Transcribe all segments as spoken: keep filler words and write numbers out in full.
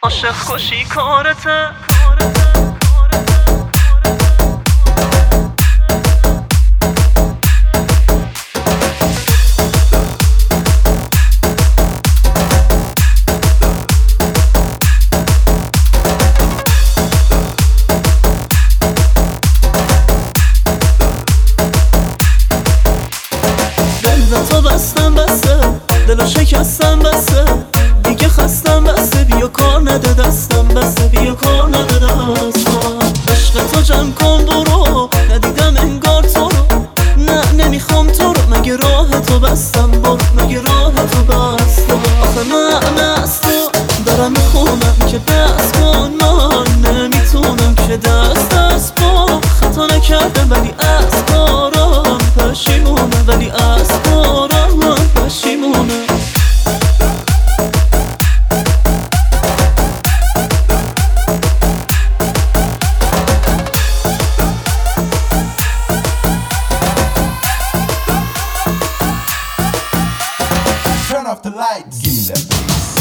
عاشق کشی کارته تو بستم بسته دلو شکستم بسته دیگه خستم بسته بیا کار نده دستم بسته بیا کار نده دستم عشق تو جمع کن برو ندیدم انگار تو رو نه نمیخوام تو رو مگه راه تو بستم برو مگه راه تو بستم آخه من از تو دارم میخونم که دست کن من نمیتونم که دست دست با خطا نکردم ولی از کارم پشیمونم ولی از کارم پشیمونم Turn off the lights. Give me that bass.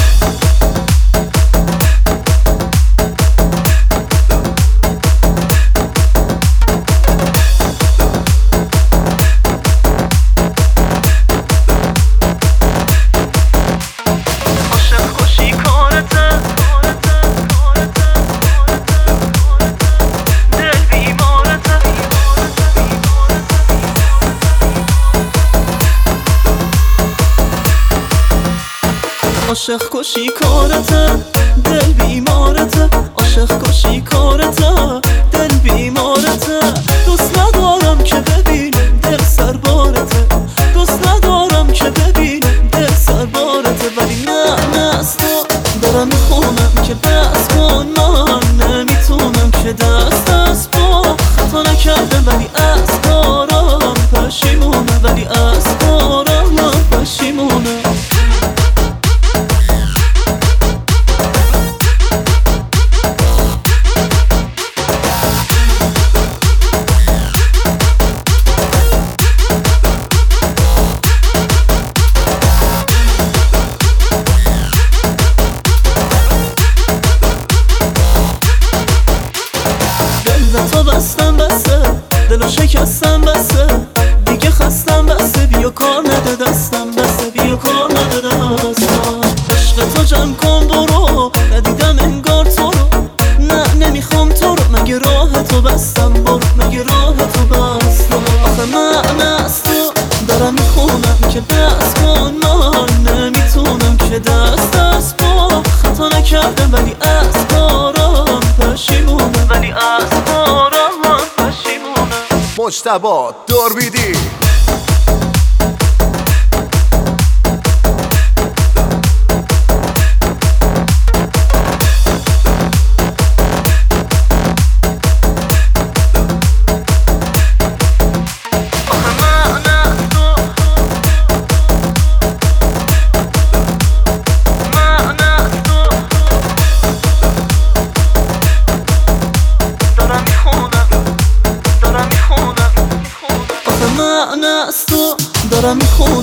عاشق کشی کارته دل بیمارته عاشق کشی کارته دل بیمارته دوست ندارم که ببینم دل سربارته دوست ندارم که ببینم دل سربارته ولی نه نه از تو دارم میخونم که بس کن من نمیتونم که دست دست با خطا نکردم ولی از کارم پشیمونم ولی از کارم پشیمونم تو بستم بسته دلو شکستم بسته دیگه خستم بسته بیا کار نده دستم بسته بیا کار نده دستم عشق تو جمع کن برو ندیدم انگار تو رو نه نمیخوام تو رو مگه راه تو بستم برو مگه راه تو بستم آخه من از تو دارم میخونم که دست کن من نمیتونم که دست دست با خطا نکردم ولی از کارم پشیمونم ولی از کارم مجتبی دوربیدی من از تو دارم میخونم